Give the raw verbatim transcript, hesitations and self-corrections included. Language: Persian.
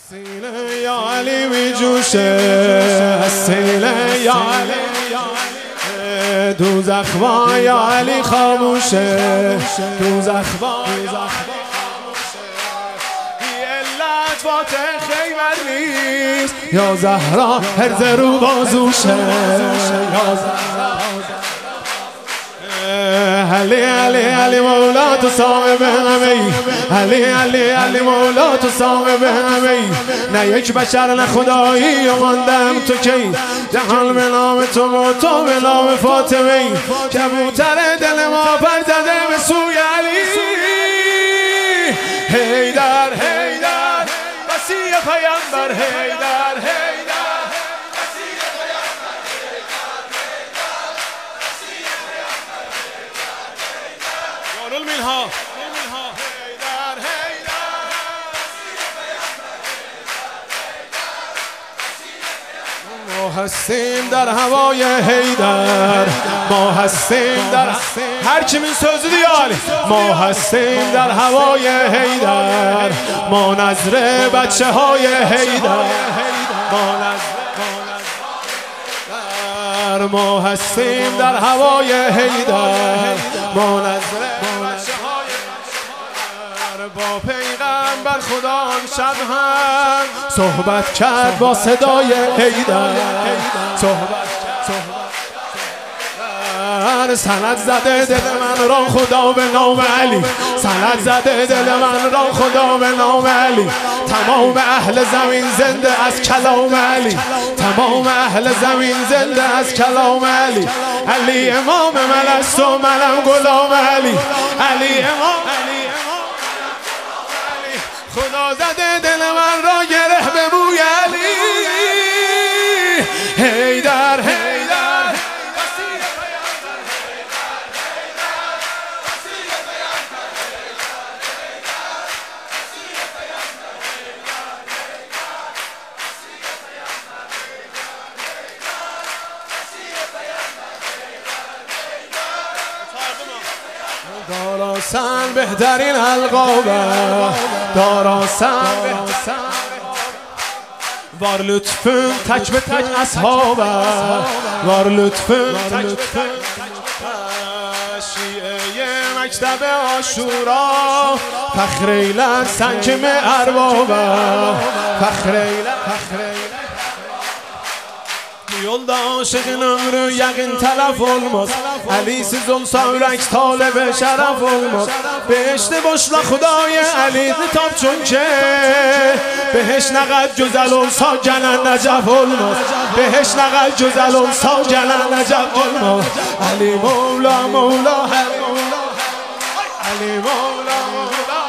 سینه یا علی می جوشه، سینه یا علی دوزخ با یا علی خاموشه، دوزخ با علت فاتح خیبر نیست، یا زهرا هرز رو بازوشه، یا زهرا علی علی علی مولا تو صاحب همه‌ای، علی علی علی مولا تو صاحب همه‌ای، نه یک بشر نه خدایی و ماندم تو کی، جهان به نام تو و تو به نام فاطمه، کبوتر دل ما پر زده به سوی علی، حیدر حیدر مسیح پیامبر، حیدر حیدر المنها حیدر حیدر ما هستیم در هوای حیدر، ما هستیم در هر چی من سوزی دیاری، ما هستیم در هوای حیدر، ما نظر بچه های حیدر، ما نظر ما هستیم در هوای حیدر، ما نظر با پیغمبر خدا شب هم صحبت کرد با صدای حیدر، صحبت سند زده دل من را خدا به نام علی، سند زده دل من را خدا به نام علی، تمام اهل زمین زنده از کلام علی، تمام اهل زمین زنده از کلام علی، علی امام من است و منم غلام علی، علی امام علی خدا زده دل من را گره به بوی علی، حیدر حیدر داراسن بهترین القابه، داراسن var lütfün taç ve taç ashaba, var lütfün taç ve taç şiye mekteb aşura, fakhreyle sen kimi erbaba, fakhreyle fakhreyle yolda aşığın ömrü yakın telef olmaz, Ali'siz olsa ürek talebe şeref olmaz, behişti boşla Xudای علی تاب چون که بهش نقد جزل olsa gelen necef olmaz, بهش نقد جزل olsa gelen necef olmaz، علی مولا مولا هر مولا علی مولا مولا